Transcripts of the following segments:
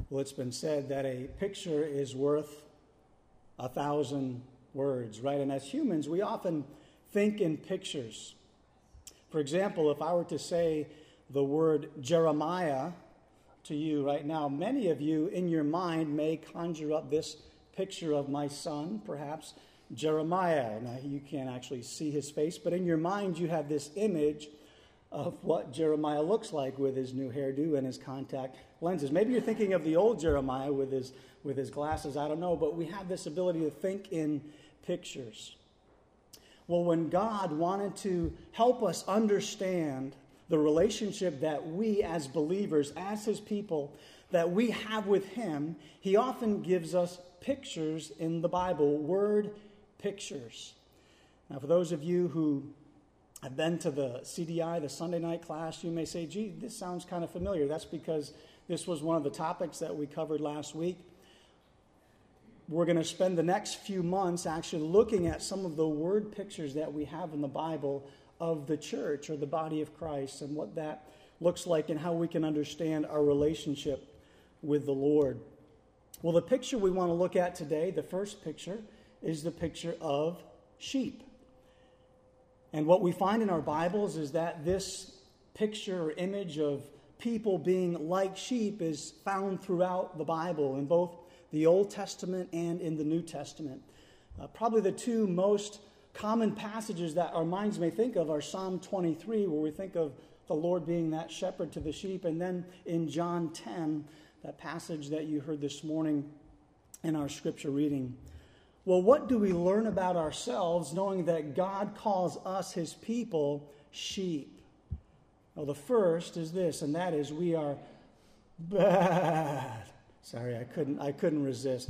Well, it's been said that a picture is worth 1,000 words, right? And as humans, we often think in pictures. For example, if I were to say the word Jeremiah to you right now, many of you in your mind may conjure up this picture of my son, perhaps Jeremiah. Now, you can't actually see his face, but in your mind you have this image of what Jeremiah looks like with his new hairdo and his contact lenses. Maybe you're thinking of the old Jeremiah with his glasses, I don't know, but we have this ability to think in pictures. Well, when God wanted to help us understand the relationship that we as believers, as his people, that we have with him, he often gives us pictures in the Bible, word pictures. Now, for those of you who have been to the CDI, the Sunday night class, you may say, gee, this sounds kind of familiar. That's because this was one of the topics that we covered last week. We're going to spend the next few months actually looking at some of the word pictures that we have in the Bible of the church or the body of Christ and what that looks like and how we can understand our relationship with the Lord. Well, the picture we want to look at today, the first picture, is the picture of sheep. And what we find in our Bibles is that this picture or image of people being like sheep is found throughout the Bible, in both the Old Testament and in the New Testament. Probably the two most common passages that our minds may think of are Psalm 23, where we think of the Lord being that shepherd to the sheep, and then in John 10, that passage that you heard this morning in our scripture reading. Well, what do we learn about ourselves knowing that God calls us, his people, sheep? Well, the first is this, and that is we are bad. Sorry, I couldn't resist.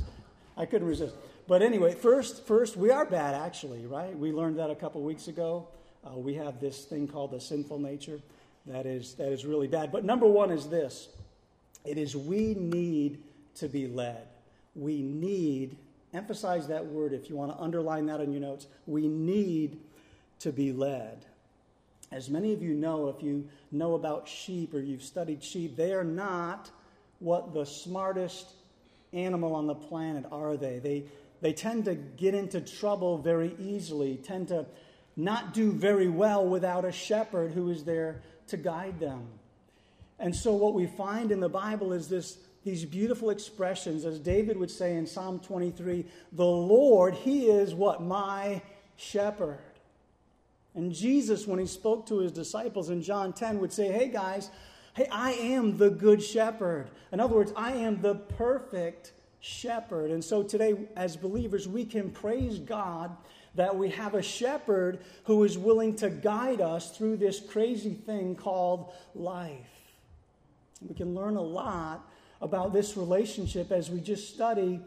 But anyway, first, we are bad, actually, right? We learned that a couple weeks ago. We have this thing called the sinful nature that is really bad. But number one is this. It is we need to be led. We need, emphasize that word if you want to underline that in your notes. We need to be led. As many of you know, if you know about sheep or you've studied sheep, they are not what the smartest animal on the planet are they. They tend to get into trouble very easily, tend to not do very well without a shepherd who is there to guide them. And so what we find in the Bible is these beautiful expressions, as David would say in Psalm 23, the Lord, he is what? My shepherd. And Jesus, when he spoke to his disciples in John 10, would say, hey guys, I am the good shepherd. In other words, I am the perfect shepherd. And so today, as believers, we can praise God that we have a shepherd who is willing to guide us through this crazy thing called life. We can learn a lot about this relationship as we just study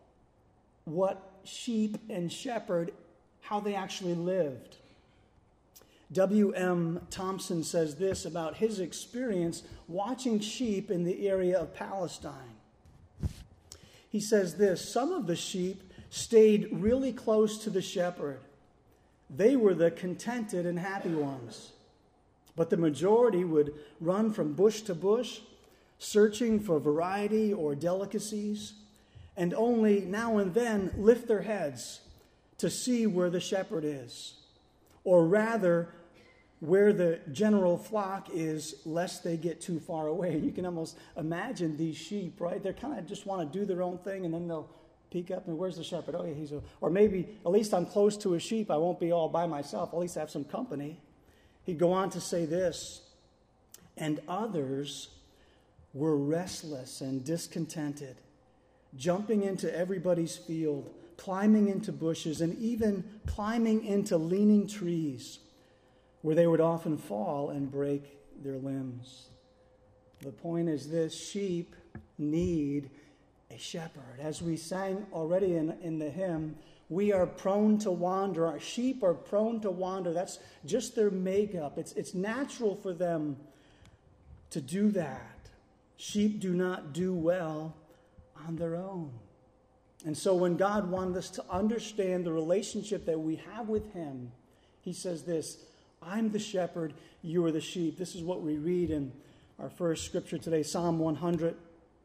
what sheep and shepherd, how they actually lived. W.M. Thompson says this about his experience watching sheep in the area of Palestine. He says this, some of the sheep stayed really close to the shepherd. They were the contented and happy ones. But the majority would run from bush to bush, searching for variety or delicacies, and only now and then lift their heads to see where the shepherd is, or rather, where the general flock is, lest they get too far away. You can almost imagine these sheep, right? They kind of just want to do their own thing, and then they'll peek up and where's the shepherd? Oh, yeah, or maybe at least I'm close to a sheep. I won't be all by myself. At least I have some company. He'd go on to say this, and others were restless and discontented, jumping into everybody's field, climbing into bushes, and even climbing into leaning trees, where they would often fall and break their limbs. The point is this, sheep need a shepherd. As we sang already in the hymn, we are prone to wander. Our sheep are prone to wander. That's just their makeup. It's natural for them to do that. Sheep do not do well on their own. And so when God wanted us to understand the relationship that we have with him, he says this, I'm the shepherd, you are the sheep. This is what we read in our first scripture today, Psalm 100.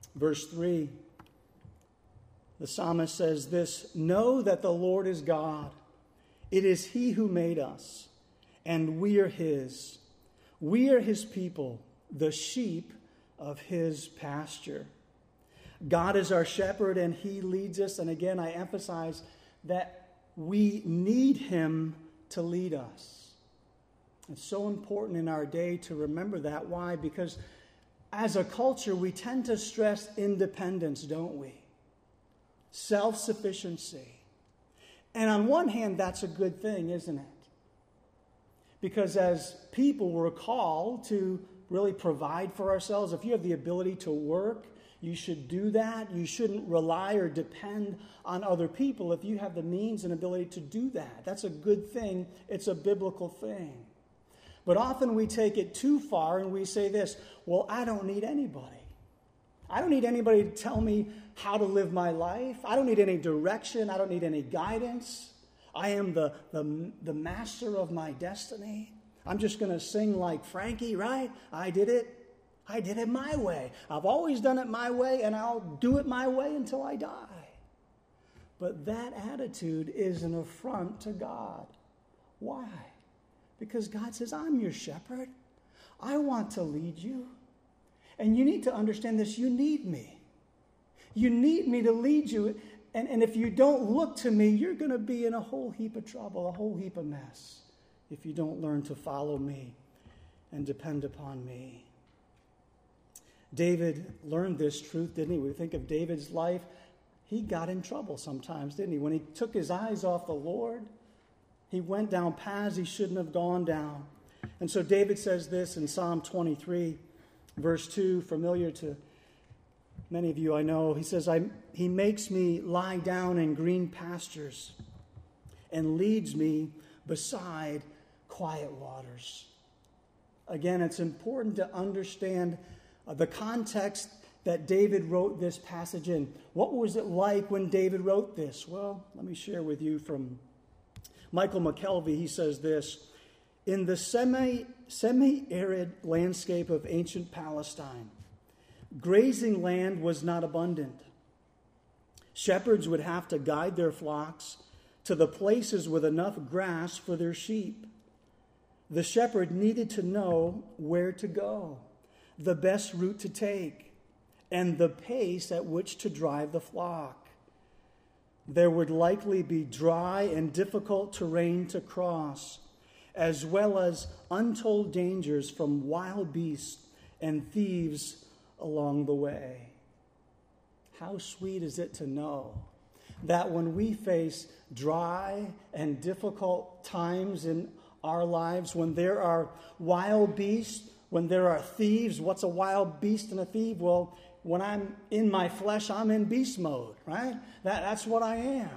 Verse 3, the psalmist says this, "Know that the Lord is God. It is he who made us, and we are his. We are his people, the sheep of his pasture." God is our shepherd, and he leads us. And again, I emphasize that we need him to lead us. It's so important in our day to remember that. Why? Because as a culture, we tend to stress independence, don't we? Self-sufficiency. And on one hand, that's a good thing, isn't it? Because as people, we're called to really provide for ourselves. If you have the ability to work, you should do that. You shouldn't rely or depend on other people if you have the means and ability to do that. That's a good thing. It's a biblical thing. But often we take it too far and we say this, well, I don't need anybody. I don't need anybody to tell me how to live my life. I don't need any direction. I don't need any guidance. I am the master of my destiny. I'm just going to sing like Frankie, right? I did it my way. I've always done it my way, and I'll do it my way until I die. But that attitude is an affront to God. Why? Because God says, I'm your shepherd. I want to lead you. And you need to understand this. You need me. You need me to lead you. And if you don't look to me, you're going to be in a whole heap of trouble, a whole heap of mess, if you don't learn to follow me and depend upon me. David learned this truth, didn't he? We think of David's life. He got in trouble sometimes, didn't he? When he took his eyes off the Lord, he went down paths he shouldn't have gone down. And so David says this in Psalm 23, verse 2, familiar to many of you I know. He says, he makes me lie down in green pastures and leads me beside quiet waters. Again, it's important to understand the context that David wrote this passage in. What was it like when David wrote this? Well, let me share with you from Michael McKelvey. He says this, in the semi-arid landscape of ancient Palestine, grazing land was not abundant. Shepherds would have to guide their flocks to the places with enough grass for their sheep. The shepherd needed to know where to go, the best route to take, and the pace at which to drive the flock. There would likely be dry and difficult terrain to cross, as well as untold dangers from wild beasts and thieves along the way. How sweet is it to know that when we face dry and difficult times in our lives, when there are wild beasts, when there are thieves, what's a wild beast and a thief? Well, when I'm in my flesh, I'm in beast mode, right? That's what I am.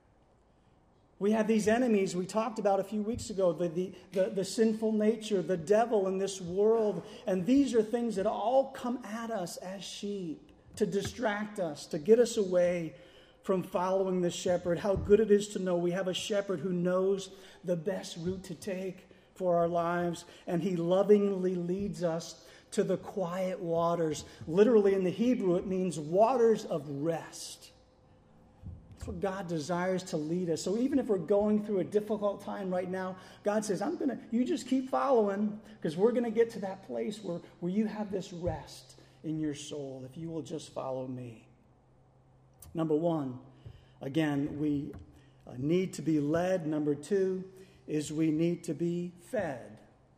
We have these enemies we talked about a few weeks ago, the sinful nature, the devil in this world. And these are things that all come at us as sheep to distract us, to get us away from following the shepherd. How good it is to know we have a shepherd who knows the best route to take for our lives, and he lovingly leads us to the quiet waters. Literally in the Hebrew, it means waters of rest. That's what God desires to lead us. So even if we're going through a difficult time right now, God says, you just keep following, because we're going to get to that place where you have this rest in your soul, if you will just follow me. Number one, again, we need to be led. Number two is we need to be fed.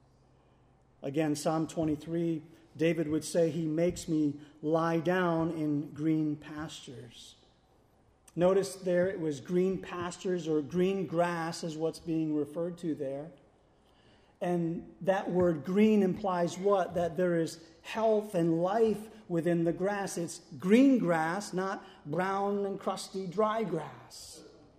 Again, Psalm 23, David would say, he makes me lie down in green pastures. Notice there it was green pastures, or green grass is what's being referred to there. And that word green implies what? That there is health and life within the grass. It's green grass, not brown and crusty dry grass.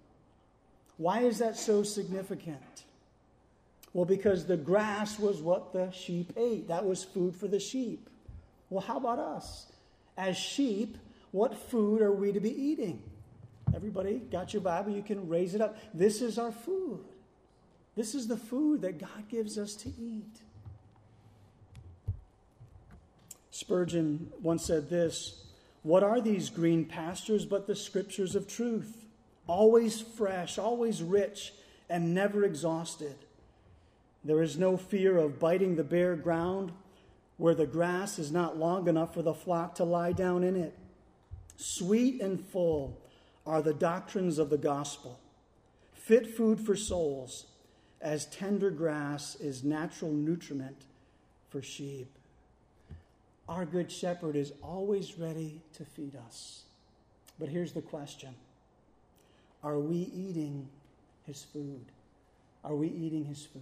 Why is that so significant? Well, because the grass was what the sheep ate. That was food for the sheep. Well, how about us? As sheep, what food are we to be eating? Everybody got your Bible? You can raise it up. This is our food. This is the food that God gives us to eat. Spurgeon once said this, What are these green pastures but the scriptures of truth? Always fresh, always rich, and never exhausted. There is no fear of biting the bare ground where the grass is not long enough for the flock to lie down in it. Sweet and full are the doctrines of the gospel, fit food for souls, as tender grass is natural nutriment for sheep. Our good shepherd is always ready to feed us. But here's the question. Are we eating his food? Are we eating his food?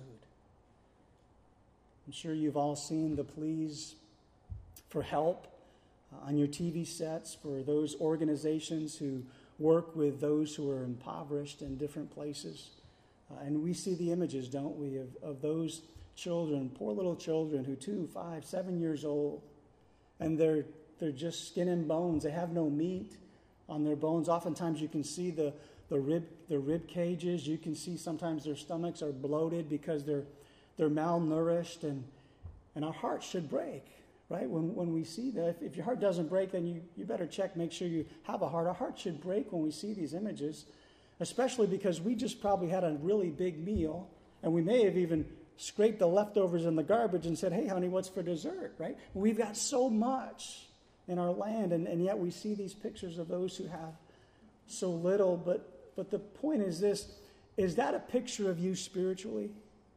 I'm sure you've all seen the pleas for help on your TV sets for those organizations who work with those who are impoverished in different places. And we see the images, don't we, of those children, poor little children who 2, 5, 7 years old, and they're just skin and bones. They have no meat on their bones. Oftentimes you can see the rib cages. You can see sometimes their stomachs are bloated because they're malnourished, and our hearts should break, right? When we see that. If your heart doesn't break, then you better check, make sure you have a heart. Our heart should break when we see these images, especially because we just probably had a really big meal, and we may have even scraped the leftovers in the garbage and said, hey, honey, what's for dessert, right? We've got so much in our land, and yet we see these pictures of those who have so little. But the point is this, is that a picture of you spiritually?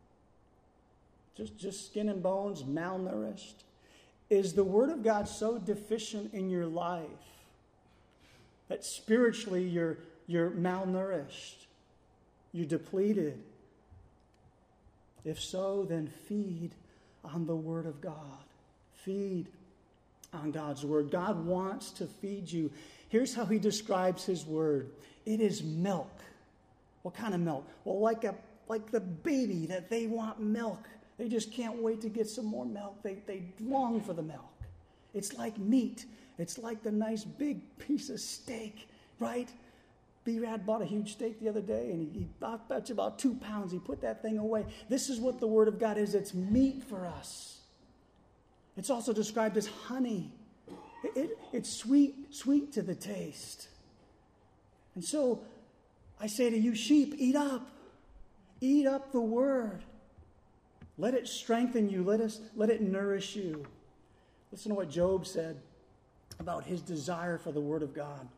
Just skin and bones, malnourished? Is the Word of God so deficient in your life that spiritually you're malnourished, you're depleted? If so, then feed on the Word of God. Feed on God's Word. God wants to feed you. Here's how he describes his Word. It is milk. What kind of milk? Well, like the baby that they want milk. They just can't wait to get some more milk. They long for the milk. It's like meat. It's like the nice big piece of steak, right? B-Rad bought a huge steak the other day, and he bought about 2 pounds. He put that thing away. This is what the Word of God is. It's meat for us. It's also described as honey. It's sweet to the taste. And so I say to you, sheep, eat up. Eat up the Word. Let it strengthen you. Let it nourish you. Listen to what Job said about his desire for the Word of God.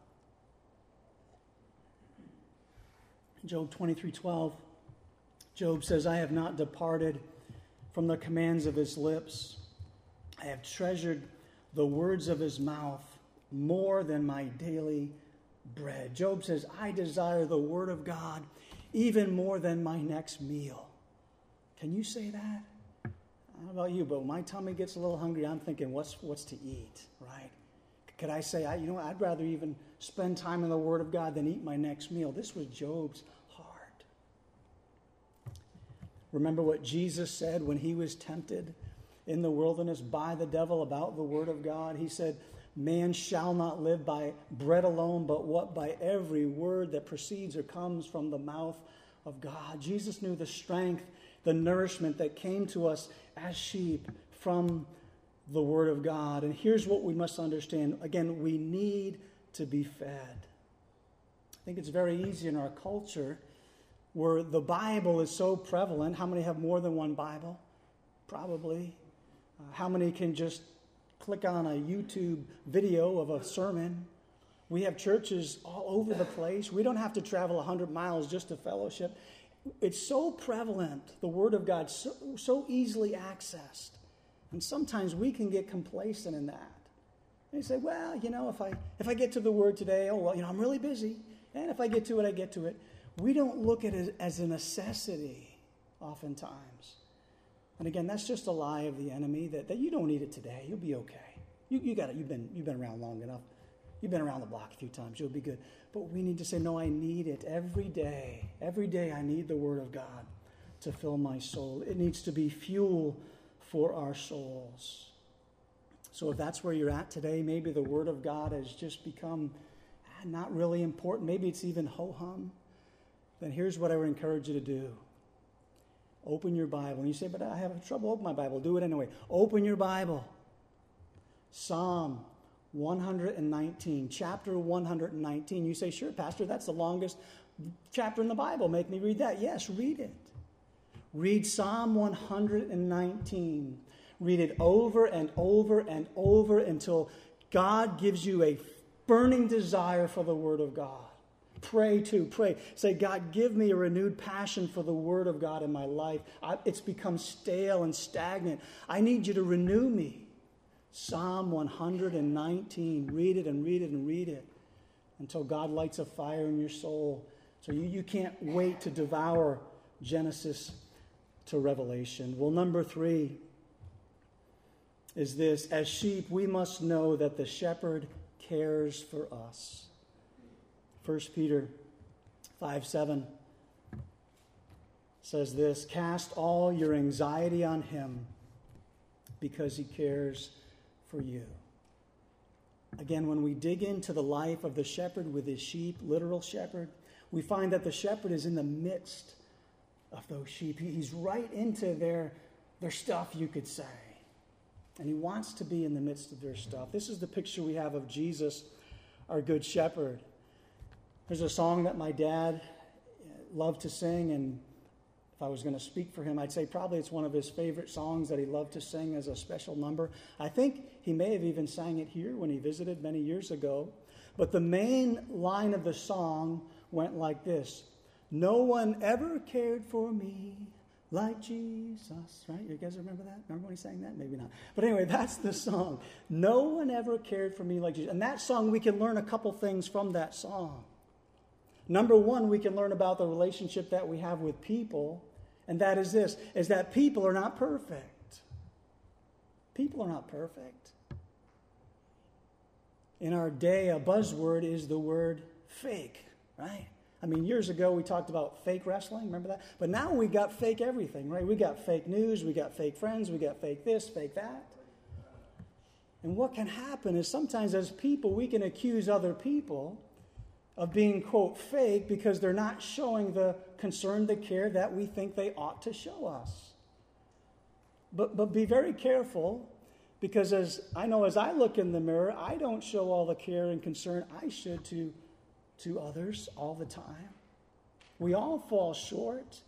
Job 23:12, Job says, I have not departed from the commands of his lips. I have treasured the words of his mouth more than my daily bread. Job says, I desire the Word of God even more than my next meal. Can you say that? I don't know about you, but when my tummy gets a little hungry, I'm thinking, what's to eat, right? Could I say, I'd rather even spend time in the Word of God than eat my next meal. This was Job's heart. Remember what Jesus said when he was tempted in the wilderness by the devil about the Word of God? He said, man shall not live by bread alone, but what? By every word that proceeds or comes from the mouth of God. Jesus knew the strength, the nourishment that came to us as sheep from the Word of God. And here's what we must understand. Again, we need to be fed. I think it's very easy in our culture where the Bible is so prevalent. How many have more than one Bible? Probably. How many can just click on a YouTube video of a sermon? We have churches all over the place. We don't have to travel 100 miles just to fellowship. It's so prevalent, the Word of God, so easily accessed. And sometimes we can get complacent in that. And you say, well, if I get to the Word today, I'm really busy. And if I get to it, I get to it. We don't look at it as a necessity oftentimes. And again, that's just a lie of the enemy that you don't need it today. You'll be okay. You got it. You've been around long enough. You've been around the block a few times. You'll be good. But we need to say, no, I need it every day. Every day I need the Word of God to fill my soul. It needs to be fuel for our souls. So if that's where you're at today, maybe the Word of God has just become not really important. Maybe it's even ho-hum. Then here's what I would encourage you to do. Open your Bible. And you say, but I have trouble opening my Bible. Do it anyway. Open your Bible. Psalm 119, chapter 119. You say, sure, Pastor, that's the longest chapter in the Bible. Make me read that. Yes, read it. Read Psalm 119. Read it over and over and over until God gives you a burning desire for the Word of God. Pray too. Pray. Say, God, give me a renewed passion for the Word of God in my life. It's become stale and stagnant. I need you to renew me. Psalm 119. Read it and read it and read it until God lights a fire in your soul. So you can't wait to devour Genesis to Revelation. Well, number 3 is this. As sheep, we must know that the shepherd cares for us. 1 Peter 5:7 says this, cast all your anxiety on him because he cares for you. Again, when we dig into the life of the shepherd with his sheep, literal shepherd, we find that the shepherd is in the midst of those sheep. He's right into their stuff, you could say. And he wants to be in the midst of their stuff. This is the picture we have of Jesus, our good shepherd. There's a song that my dad loved to sing, and if I was going to speak for him, I'd say probably it's one of his favorite songs that he loved to sing as a special number. I think he may have even sang it here when he visited many years ago. But the main line of the song went like this. No one ever cared for me like Jesus, right? You guys remember that? Remember when he sang that? Maybe not. But anyway, that's the song. No one ever cared for me like Jesus. And that song, we can learn a couple things from that song. Number 1, we can learn about the relationship that we have with people, and that is this, is that people are not perfect. People are not perfect. In our day, a buzzword is the word fake, right? I mean, years ago, we talked about fake wrestling. Remember that? But now we got fake everything, right? We got fake news. We got fake friends. We got fake this, fake that. And what can happen is sometimes as people, we can accuse other people of being, quote, fake because they're not showing the concern, the care that we think they ought to show us. But be very careful, because as I look in the mirror, I don't show all the care and concern I should to others all the time. We all fall short.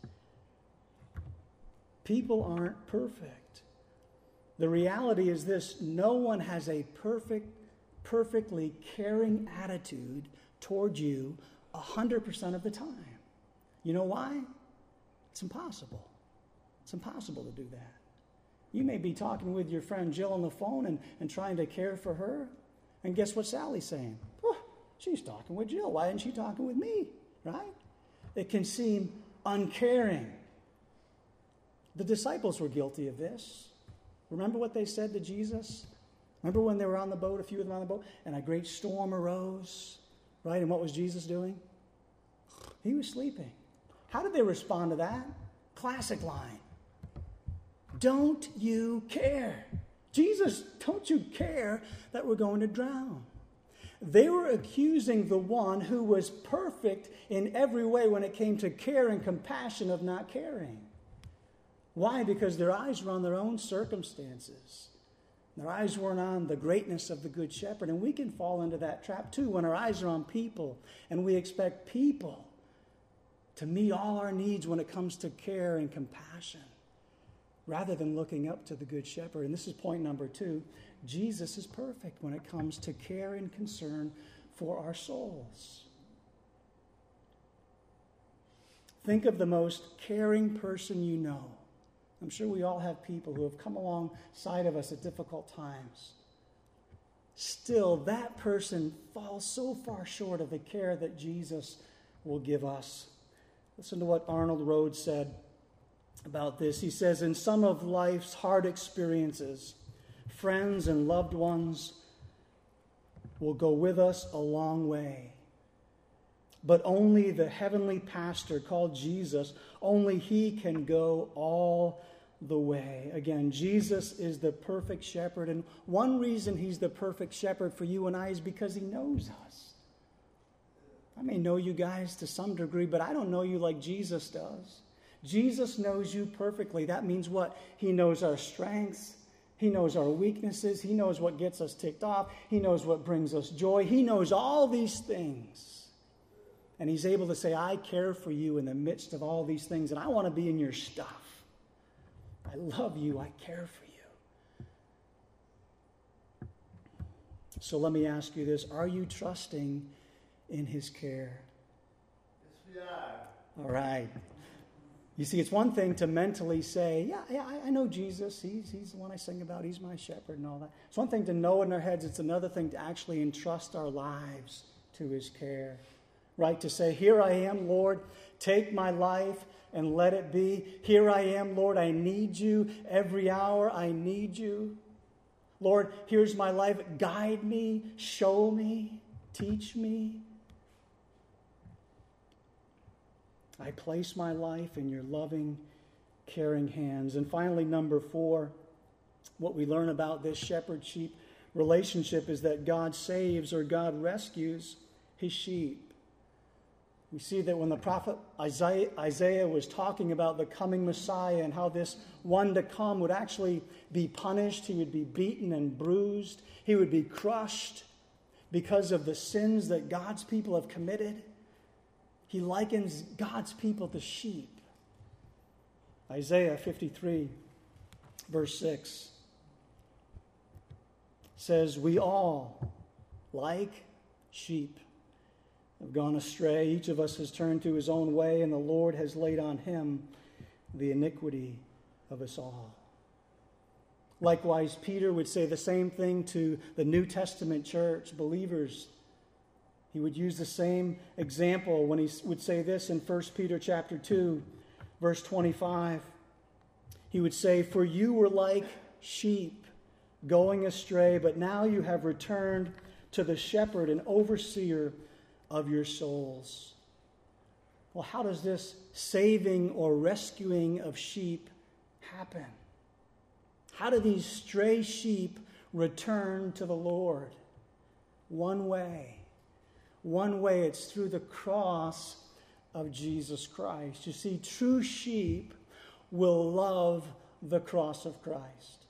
People aren't perfect. The reality is this, no one has a perfectly caring attitude toward you 100% of the time. You know why? It's impossible. It's impossible to do that. You may be talking with your friend Jill on the phone and trying to care for her, and guess what Sally's saying? Oh, she's talking with Jill. Why isn't she talking with me? Right? It can seem uncaring. The disciples were guilty of this. Remember what they said to Jesus? Remember when they were on the boat, a few of them on the boat, and a great storm arose? Right? And what was Jesus doing? He was sleeping. How did they respond to that? Classic line. Don't you care? Jesus, don't you care that we're going to drown? They were accusing the one who was perfect in every way when it came to care and compassion of not caring. Why? Because their eyes were on their own circumstances. Their eyes weren't on the greatness of the Good Shepherd. And we can fall into that trap too when our eyes are on people and we expect people to meet all our needs when it comes to care and compassion, rather than looking up to the Good Shepherd. And this is point number 2. Jesus is perfect when it comes to care and concern for our souls. Think of the most caring person you know. I'm sure we all have people who have come alongside of us at difficult times. Still, that person falls so far short of the care that Jesus will give us. Listen to what Arnold Rhodes said about this. He says, in some of life's hard experiences, friends and loved ones will go with us a long way. But only the heavenly pastor called Jesus, only he can go all the way. Again, Jesus is the perfect shepherd. And one reason he's the perfect shepherd for you and I is because he knows us. I may know you guys to some degree, but I don't know you like Jesus does. Jesus knows you perfectly. That means what? He knows our strengths. He knows our weaknesses. He knows what gets us ticked off. He knows what brings us joy. He knows all these things. And he's able to say, I care for you in the midst of all these things, and I want to be in your stuff. I love you. I care for you. So let me ask you this. Are you trusting in his care? Yes, we are. All right. You see, it's one thing to mentally say, yeah, I know Jesus. He's the one I sing about. He's my shepherd and all that. It's one thing to know in our heads. It's another thing to actually entrust our lives to his care. Right? To say, here I am, Lord. Take my life and let it be. Here I am, Lord. I need you. Every hour I need you. Lord, here's my life. Guide me. Show me. Teach me. I place my life in your loving, caring hands. And finally, number 4, what we learn about this shepherd-sheep relationship is that God saves or God rescues his sheep. We see that when the prophet Isaiah was talking about the coming Messiah and how this one to come would actually be punished, he would be beaten and bruised, he would be crushed because of the sins that God's people have committed. He likens God's people to sheep. Isaiah 53, verse 6 says, we all, like sheep, have gone astray. Each of us has turned to his own way, and the Lord has laid on him the iniquity of us all. Likewise, Peter would say the same thing to the New Testament church, believers. He would use the same example when he would say this in 1 Peter chapter 2, verse 25. He would say, for you were like sheep going astray, but now you have returned to the shepherd and overseer of your souls. Well, how does this saving or rescuing of sheep happen? How do these stray sheep return to the Lord? One way. One way, it's through the cross of Jesus Christ. You see, true sheep will love the cross of Christ.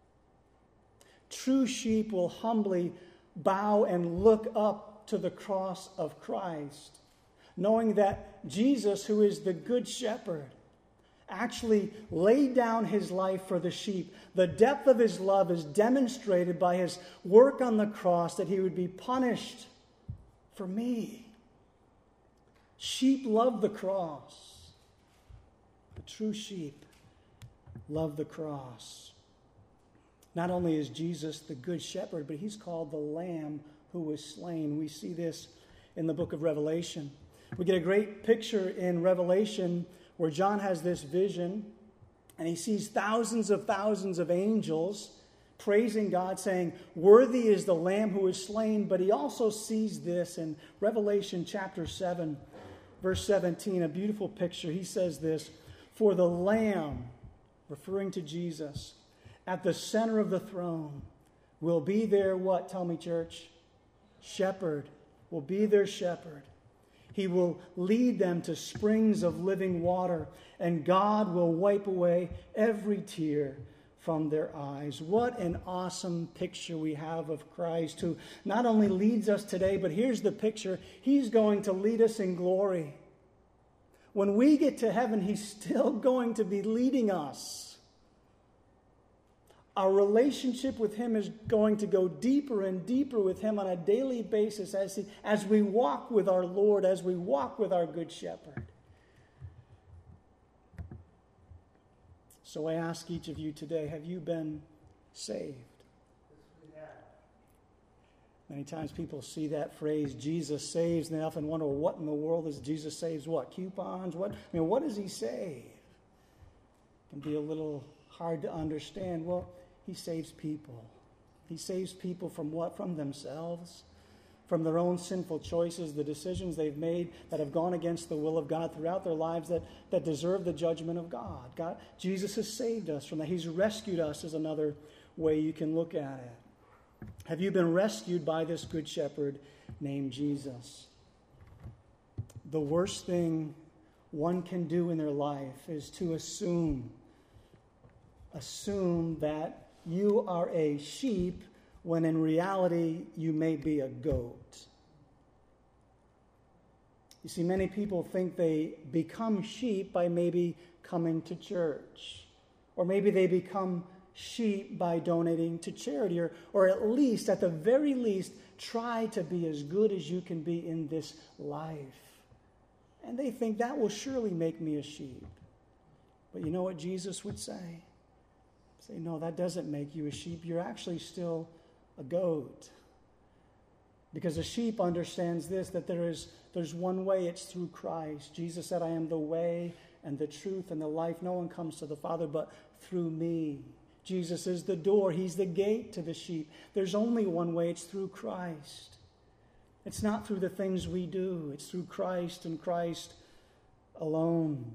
True sheep will humbly bow and look up to the cross of Christ, knowing that Jesus, who is the good shepherd, actually laid down his life for the sheep. The depth of his love is demonstrated by his work on the cross, that he would be punished for me. Sheep love the cross. The true sheep love the cross. Not only is Jesus the good shepherd, but he's called the Lamb who was slain. We see this in the book of Revelation. We get a great picture in Revelation where John has this vision, and he sees thousands of angels praising God, saying, worthy is the Lamb who is slain. But he also sees this in Revelation chapter 7, verse 17, a beautiful picture. He says this, for the Lamb, referring to Jesus, at the center of the throne will be their what? Tell me, church. Shepherd. Will be their shepherd. He will lead them to springs of living water, and God will wipe away every tear from their eyes. What an awesome picture we have of Christ, who not only leads us today, but here's the picture. He's going to lead us in glory. When we get to heaven, he's still going to be leading us. Our relationship with him is going to go deeper and deeper with him on a daily basis as we walk with our Lord, as we walk with our Good Shepherd. So I ask each of you today, have you been saved? Many times people see that phrase, Jesus saves, and they often wonder, well, what in the world is Jesus saves? What, coupons? What does he save? It can be a little hard to understand. Well, he saves people. He saves people from what? From themselves, from their own sinful choices, the decisions they've made that have gone against the will of God throughout their lives that deserve the judgment of God. Jesus has saved us from that. He's rescued us is another way you can look at it. Have you been rescued by this good shepherd named Jesus? The worst thing one can do in their life is to assume that you are a sheep when in reality you may be a goat. You see, many people think they become sheep by maybe coming to church. Or maybe they become sheep by donating to charity. Or at least, at the very least, try to be as good as you can be in this life. And they think that will surely make me a sheep. But you know what Jesus would say? Say, no, that doesn't make you a sheep. You're actually still a goat. Because a sheep understands this, that there's one way, it's through Christ. Jesus said, I am the way and the truth and the life. No one comes to the Father but through me. Jesus is the door. He's the gate to the sheep. There's only one way. It's through Christ. It's not through the things we do. It's through Christ and Christ alone.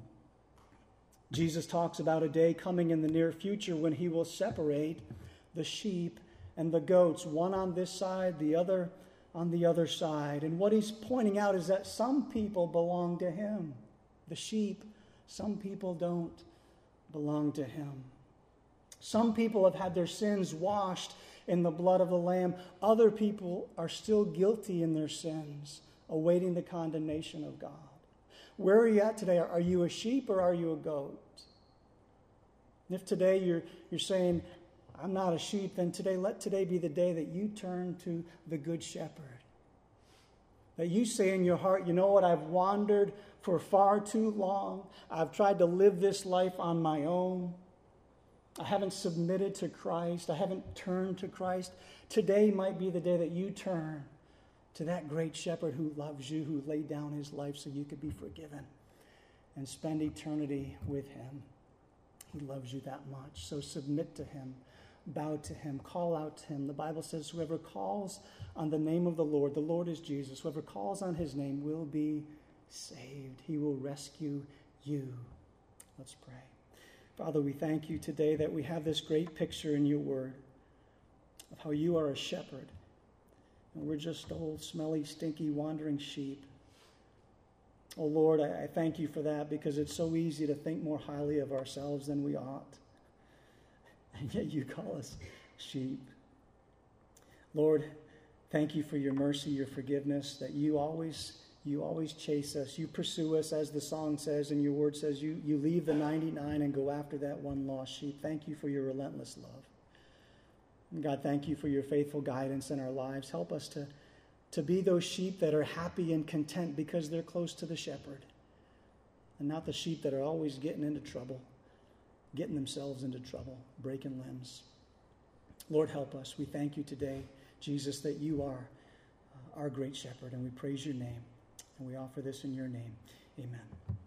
Jesus talks about a day coming in the near future when he will separate the sheep and the goats, one on this side, the other on the other side. And what he's pointing out is that some people belong to him, the sheep. Some people don't belong to him. Some people have had their sins washed in the blood of the Lamb. Other people are still guilty in their sins, awaiting the condemnation of God. Where are you at today? Are you a sheep or are you a goat? And if today you're saying, I'm not a sheep, then let today be the day that you turn to the Good Shepherd. That you say in your heart, you know what, I've wandered for far too long. I've tried to live this life on my own. I haven't submitted to Christ. I haven't turned to Christ. Today might be the day that you turn to that great shepherd who loves you, who laid down his life so you could be forgiven and spend eternity with him. He loves you that much. So submit to him. Bow to him. Call out to him. The Bible says whoever calls on the name of the Lord is Jesus. Whoever calls on his name will be saved. He will rescue you. Let's pray. Father, we thank you today that we have this great picture in your word of how you are a shepherd. And we're just old, smelly, stinky, wandering sheep. Oh, Lord, I thank you for that because it's so easy to think more highly of ourselves than we ought. And yet you call us sheep. Lord, thank you for your mercy, your forgiveness, that you always chase us. You pursue us, as the song says, and your word says you leave the 99 and go after that one lost sheep. Thank you for your relentless love. And God, thank you for your faithful guidance in our lives. Help us to be those sheep that are happy and content because they're close to the shepherd, and not the sheep that are always getting into trouble, getting themselves into trouble, breaking limbs. Lord, help us. We thank you today, Jesus, that you are our great shepherd, and we praise your name, and we offer this in your name. Amen.